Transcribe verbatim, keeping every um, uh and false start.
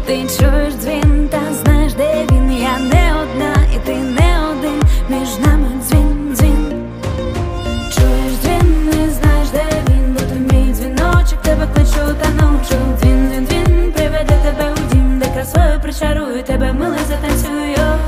Ти чуєш дзвін, та знаєш, де він. Я не одна, і ти не один. Між нами дзвін, дзвін. Чуєш дзвін, не знаєш, де він. Бо то мій дзвіночок, тебе кличу та научу. Дзвін, дзвін, дзвін, приведе тебе у дім, де красою причарую тебе, мило затанцюю.